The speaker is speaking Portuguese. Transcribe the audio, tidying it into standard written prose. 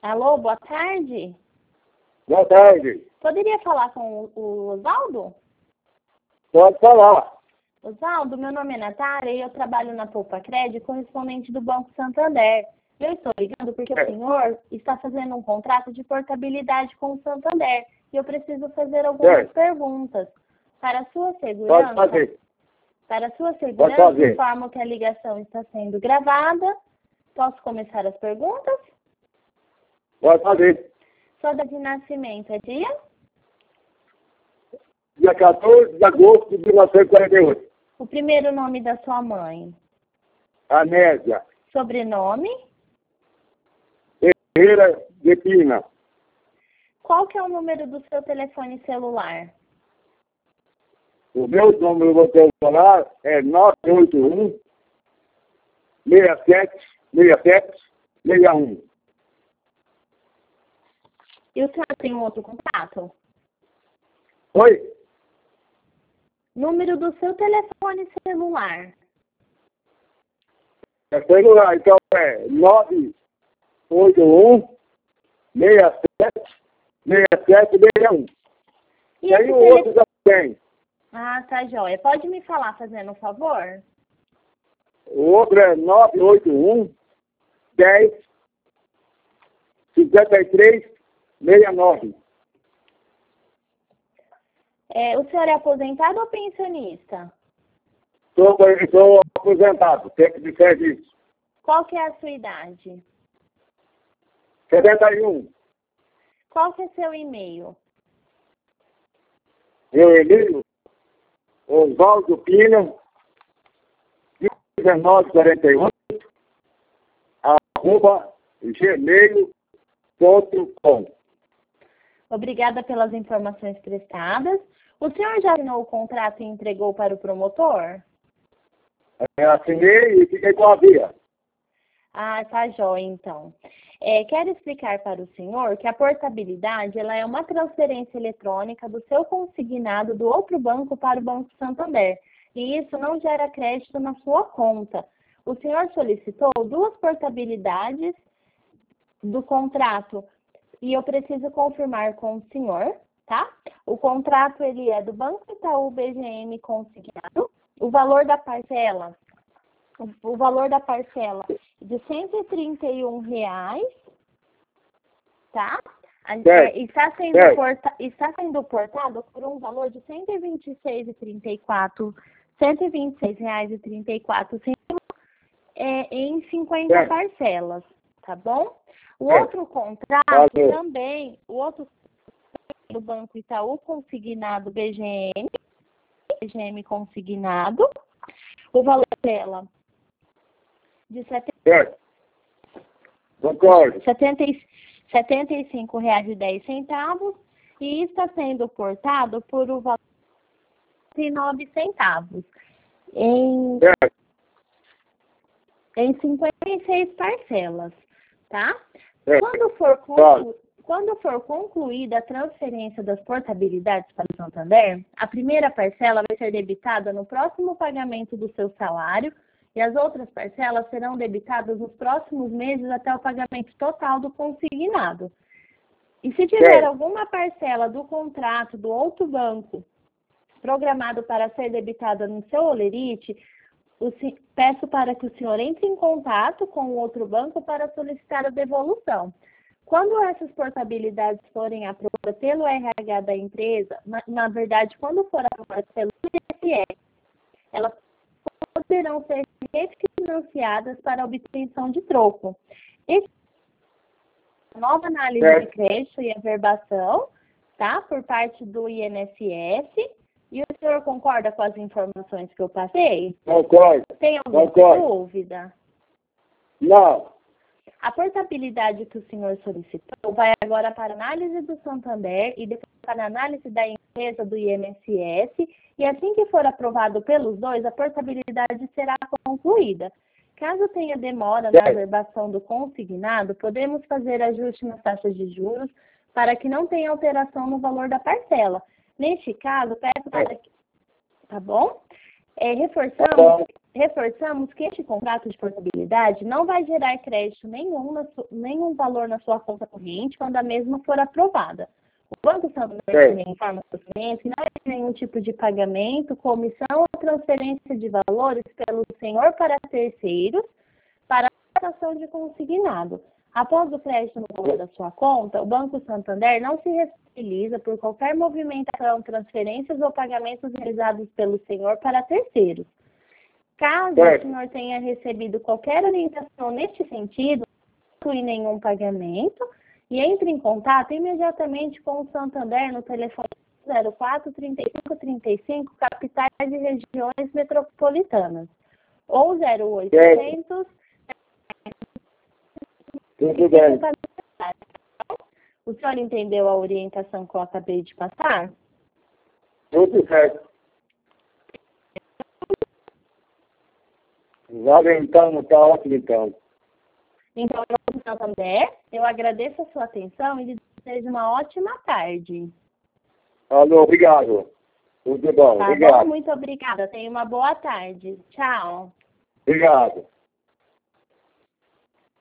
Alô, boa tarde. Boa tarde. Poderia falar com o Osvaldo? Pode falar. Osvaldo, meu nome é Natália e eu trabalho na Poupa Crédito, correspondente do Banco Santander. Eu estou ligando porque o senhor está fazendo um contrato de portabilidade com o Santander e eu preciso fazer algumas perguntas. Para a sua segurança, Pode fazer. Para a sua segurança, informo que a ligação está sendo gravada. Posso começar as perguntas? Pode fazer. Sua data de nascimento é dia? Dia 14 de agosto de 1948. O primeiro nome da sua mãe? Anésia. Sobrenome? Ferreira de Pina. Qual que é o número do seu telefone celular? O meu número do celular é 981 67 E o senhor tem um outro contato? Oi? Número do seu telefone celular? É celular, então é 981 67 E E aí o outro já tem. Ah, tá joia. Pode me falar fazendo um favor? O outro é 981 10 53 69. O senhor é aposentado ou pensionista? Sou aposentado, tempo de serviço. Qual que é a sua idade? 71. Qual que é seu e-mail? Meu e-mail, Osvaldo Pina, 1948, @gmail.com. Obrigada pelas informações prestadas. O senhor já assinou o contrato e entregou para o promotor? Assinei e fiquei com a via. Ah, tá jóia, então. Quero explicar para o senhor que a portabilidade ela é uma transferência eletrônica do seu consignado do outro banco para o Banco Santander. E isso não gera crédito na sua conta. O senhor solicitou 2 portabilidades do contrato e eu preciso confirmar com o senhor, tá? O contrato ele é do Banco Itaú BGM consignado. O valor da parcela de R$ 131, tá? Está sendo portado por um valor de R$ 126,34, em 50 parcelas, tá bom? O outro contrato também, o outro do Banco Itaú consignado BGM consignado, o valor dela de R$ 75,10 e está sendo portado por o valor de 9 centavos em 56 parcelas, tá? Quando for concluída a transferência das portabilidades para o Santander, a primeira parcela vai ser debitada no próximo pagamento do seu salário e as outras parcelas serão debitadas nos próximos meses até o pagamento total do consignado. E se tiver alguma parcela do contrato do outro banco programado para ser debitada no seu holerite, peço para que o senhor entre em contato com o outro banco para solicitar a devolução. Quando essas portabilidades forem aprovadas pelo RH da empresa, na verdade, quando for aprovada pelo INSS, elas poderão ser refinanciadas para obtenção de troco. Nova análise de crédito e averbação, tá? Por parte do INSS. E o senhor concorda com as informações que eu passei? Concordo. Tem alguma dúvida? Não. A portabilidade que o senhor solicitou vai agora para análise do Santander e depois para análise da empresa do INSS. E assim que for aprovado pelos dois, a portabilidade será concluída. Caso tenha demora na averbação do consignado, podemos fazer ajuste nas taxas de juros para que não tenha alteração no valor da parcela. Neste caso, peço para que... Tá bom? Reforçamos que este contrato de portabilidade não vai gerar crédito nenhum valor na sua conta corrente quando a mesma for aprovada. O Banco Santander também informa aos clientes que não existe nenhum tipo de pagamento, comissão ou transferência de valores pelo senhor para terceiros para a prestação de consignado. Após o crédito no valor da sua conta, o Banco Santander não se responsabiliza por qualquer movimentação, transferências ou pagamentos realizados pelo senhor para terceiros. Caso o senhor tenha recebido qualquer orientação neste sentido, não inclui nenhum pagamento, e entre em contato imediatamente com o Santander no telefone 04 35 35, capitais e regiões metropolitanas, ou 0800. Tudo bem. O senhor entendeu a orientação que eu acabei de passar? Tudo certo. Vale então, tá ótimo então. Então, no Santander, eu agradeço a sua atenção e lhe desejo uma ótima tarde. Alô, obrigado. Tudo bom, Tá obrigado. bom? Muito obrigada. Tenha uma boa tarde. Tchau. Obrigado.